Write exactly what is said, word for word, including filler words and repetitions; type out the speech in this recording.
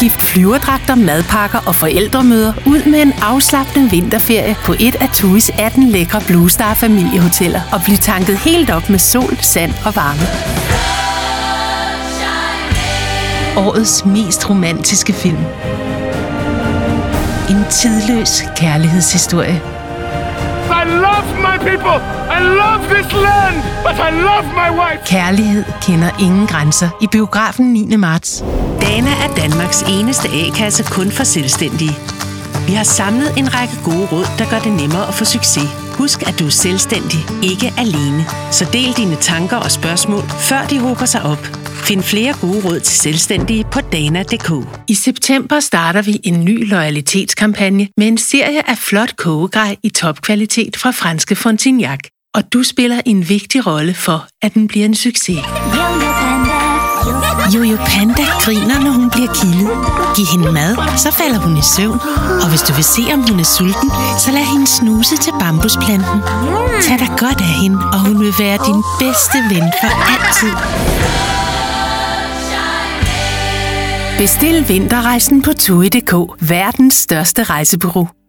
skift flyverdragter, madpakker og forældremøder ud med en afslappende vinterferie på et af Tuis atten lækre Blue Star familiehoteller og blive tanket helt op med sol, sand og varme. Årets mest romantiske film. En tidløs kærlighedshistorie. I love my people! I love this land! But I love my wife! Kærlighed kender ingen grænser i biografen niende marts. Dana er Danmarks eneste A-kasse kun for selvstændige. Vi har samlet en række gode råd, der gør det nemmere at få succes. Husk, at du er selvstændig, ikke alene. Så del dine tanker og spørgsmål, før de hober sig op. Find flere gode råd til selvstændige på dana punktum d k. I september starter vi en ny loyalitetskampagne med en serie af flot kogegrej i topkvalitet fra franske Frontignac. Og du spiller en vigtig rolle for, at den bliver en succes. Jojo Panda griner, når hun bliver kildet. Giv hende mad, så falder hun i søvn. Og hvis du vil se, om hun er sulten, så lad hende snuse til bambusplanten. Tag dig godt af hende, og hun vil være din bedste ven for altid. Bestil vinterrejsen på Tui punktum d k, verdens største rejsebureau.